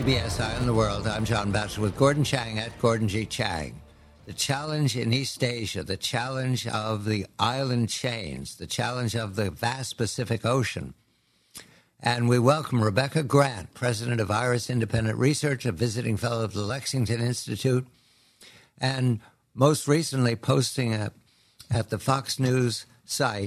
CBS Eye on the World. I'm John Batchelor with Gordon Chang at Gordon G. Chang. The challenge in East Asia, the challenge of the island chains, the challenge of the vast Pacific Ocean. And we welcome Rebecca Grant, president of Iris Independent Research, a visiting fellow of the Lexington Institute, and most recently posting at the Fox News site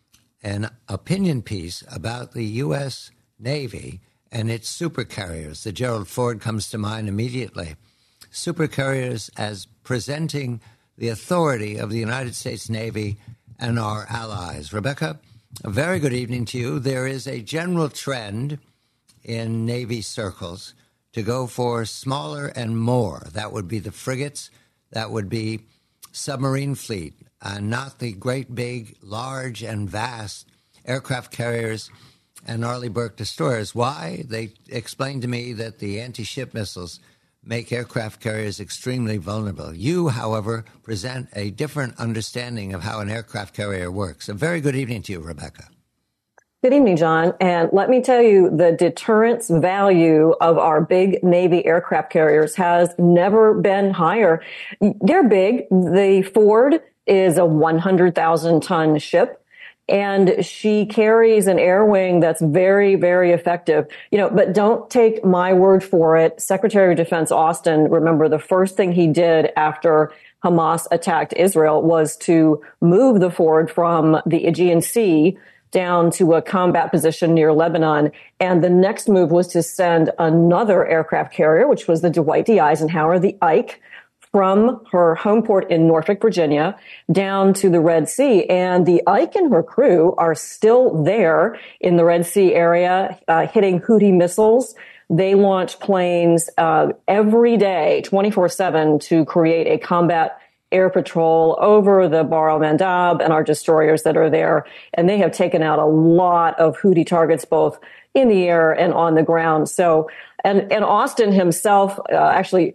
an opinion piece about the U.S. Navy and its supercarriers. The Gerald Ford comes to mind immediately. Supercarriers as presenting the authority of the United States Navy and our allies. Rebecca, a very good evening to you. There is a general trend in Navy circles to go for smaller and more. That would be the frigates, that would be submarine fleet, not the great big, large and vast aircraft carriers and Arleigh Burke destroyers. Why? They explained to me that the anti-ship missiles make aircraft carriers extremely vulnerable. You, however, present a different understanding of how an aircraft carrier works. A very good evening to you, Rebecca. Good evening, John. And let me tell you, the deterrence value of our big Navy aircraft carriers has never been higher. They're big. The Ford is a 100,000-ton ship, and she carries an air wing that's very, very effective. But don't take my word for it. Secretary of Defense Austin, remember, the first thing he did after Hamas attacked Israel was to move the Ford from the Aegean Sea down to a combat position near Lebanon. And the next move was to send another aircraft carrier, which was the Dwight D. Eisenhower, the Ike, from her home port in Norfolk, Virginia, down to the Red Sea. And the Ike and her crew are still there in the Red Sea area, hitting Houthi missiles. They launch planes every day, 24/7, to create a combat air patrol over the Bar al-Mandab and our destroyers that are there. And they have taken out a lot of Houthi targets, both in the air and on the ground. So, and Austin himself actually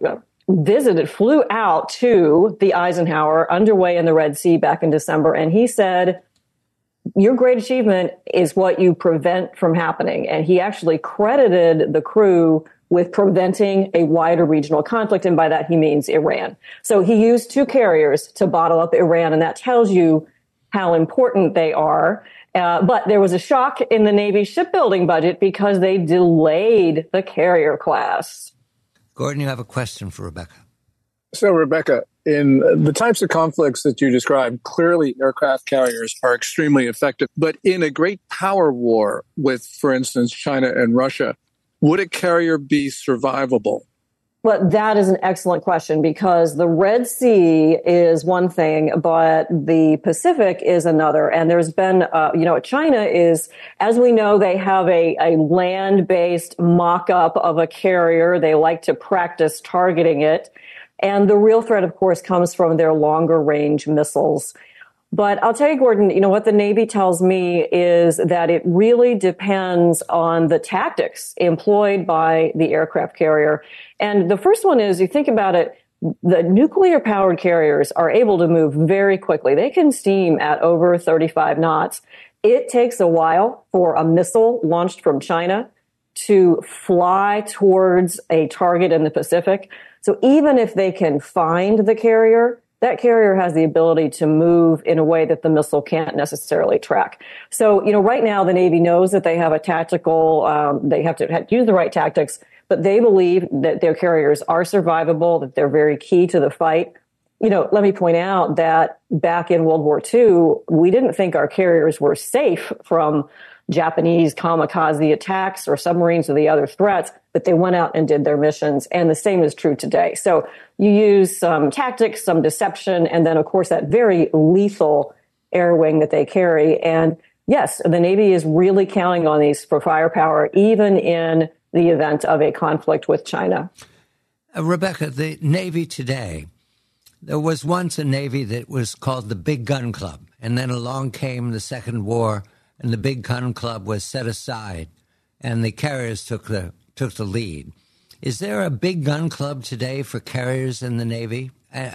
flew out to the Eisenhower underway in the Red Sea back in December. And he said, your great achievement is what you prevent from happening. And he actually credited the crew with preventing a wider regional conflict. And by that, he means Iran. So he used two carriers to bottle up Iran. And that tells you how important they are. But there was a shock in the Navy shipbuilding budget because they delayed the carrier class. Gordon, you have a question for Rebecca. So, Rebecca, in the types of conflicts that you described, clearly aircraft carriers are extremely effective. But in a great power war with, for instance, China and Russia, would a carrier be survivable? Well, that is an excellent question, because the Red Sea is one thing, but the Pacific is another. And there's been, China is, as we know, they have a land-based mock-up of a carrier. They like to practice targeting it. And the real threat, of course, comes from their longer-range missiles. But I'll tell you, Gordon, what the Navy tells me is that it really depends on the tactics employed by the aircraft carrier. And the first one is, you think about it, the nuclear-powered carriers are able to move very quickly. They can steam at over 35 knots. It takes a while for a missile launched from China to fly towards a target in the Pacific. So even if they can find the carrier, that carrier has the ability to move in a way that the missile can't necessarily track. So, right now the Navy knows that they have a tactical, they have to use the right tactics, but they believe that their carriers are survivable, that they're very key to the fight. Let me point out that back in World War II, we didn't think our carriers were safe from Japanese kamikaze attacks or submarines or the other threats, but they went out and did their missions. And the same is true today. So you use some tactics, some deception, and then, of course, that very lethal air wing that they carry. And yes, the Navy is really counting on these for firepower, even in the event of a conflict with China. Rebecca, the Navy today, there was once a Navy that was called the Big Gun Club. And then along came the Second War, and the Big Gun Club was set aside, and the carriers took the lead. Is there a Big Gun Club today for carriers in the Navy?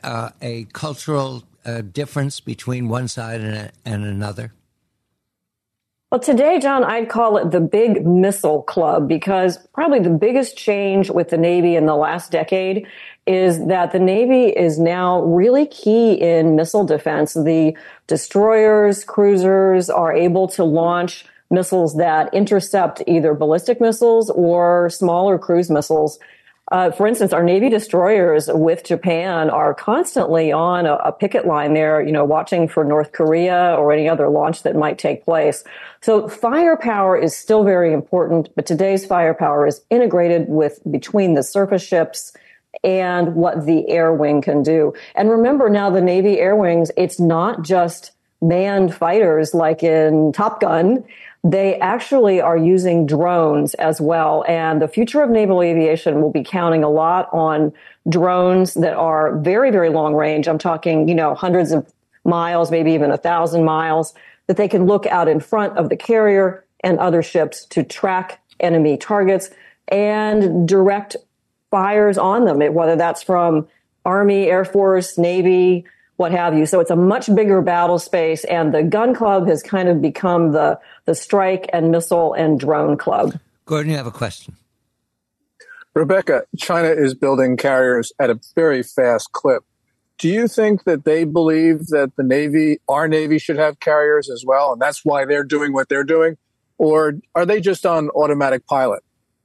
A cultural difference between one side and another? Well, today, John, I'd call it the Big Missile Club, because probably the biggest change with the Navy in the last decade is that the Navy is now really key in missile defense. The destroyers, cruisers are able to launch missiles that intercept either ballistic missiles or smaller cruise missiles. For instance, our Navy destroyers with Japan are constantly on a picket line there, watching for North Korea or any other launch that might take place. So firepower is still very important, but today's firepower is integrated between the surface ships and what the air wing can do. And remember now, the Navy air wings, it's not just manned fighters like in Top Gun. They actually are using drones as well. And the future of naval aviation will be counting a lot on drones that are very, very long range. I'm talking, hundreds of miles, maybe even 1,000 miles, that they can look out in front of the carrier and other ships to track enemy targets and direct fires on them, whether that's from Army, Air Force, Navy, what have you. So it's a much bigger battle space, and the gun club has kind of become the strike and missile and drone club. Gordon, you have a question. Rebecca, China is building carriers at a very fast clip. Do you think that they believe that our Navy should have carriers as well, and that's why they're doing what they're doing? Or are they just on automatic pilot?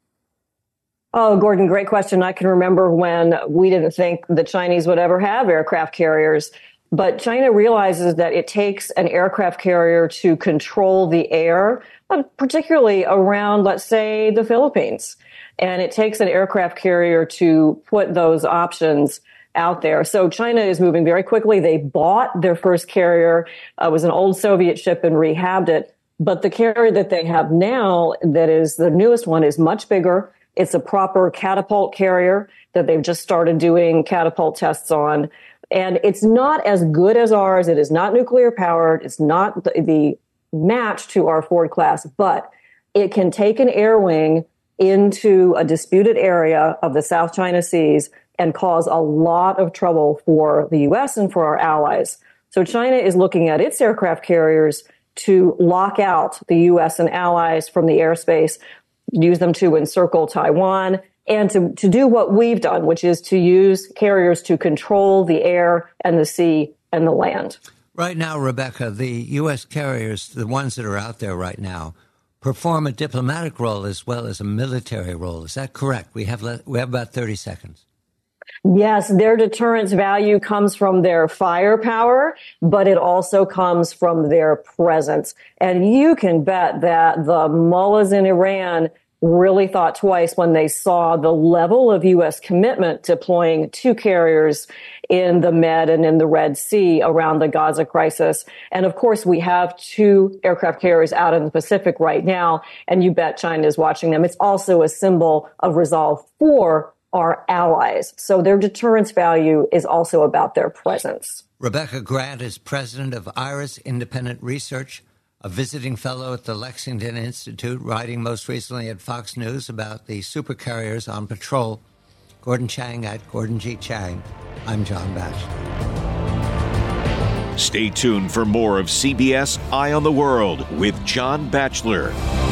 Oh, Gordon, great question. I can remember when we didn't think the Chinese would ever have aircraft carriers. But China realizes that it takes an aircraft carrier to control the air, particularly around, let's say, the Philippines. And it takes an aircraft carrier to put those options out there. So China is moving very quickly. They bought their first carrier. It was an old Soviet ship and rehabbed it. But the carrier that they have now, that is the newest one, is much bigger. It's a proper catapult carrier that they've just started doing catapult tests on. And it's not as good as ours. It is not nuclear powered. It's not the match to our Ford class, but it can take an air wing into a disputed area of the South China Seas and cause a lot of trouble for the U.S. and for our allies. So China is looking at its aircraft carriers to lock out the U.S. and allies from the airspace, use them to encircle Taiwan, and to do what we've done, which is to use carriers to control the air and the sea and the land. Right now, Rebecca, the U.S. carriers, the ones that are out there right now, perform a diplomatic role as well as a military role. Is that correct? We have about 30 seconds. Yes, their deterrence value comes from their firepower, but it also comes from their presence. And you can bet that the mullahs in Iran really thought twice when they saw the level of U.S. commitment deploying two carriers in the Med and in the Red Sea around the Gaza crisis. And of course, we have two aircraft carriers out in the Pacific right now, and you bet China is watching them. It's also a symbol of resolve for our allies. So their deterrence value is also about their presence. Rebecca Grant is president of IRIS Independent Research, a visiting fellow at the Lexington Institute, writing most recently at Fox News about the supercarriers on patrol. Gordon Chang at Gordon G. Chang. I'm John Batchelor. Stay tuned for more of CBS Eye on the World with John Batchelor.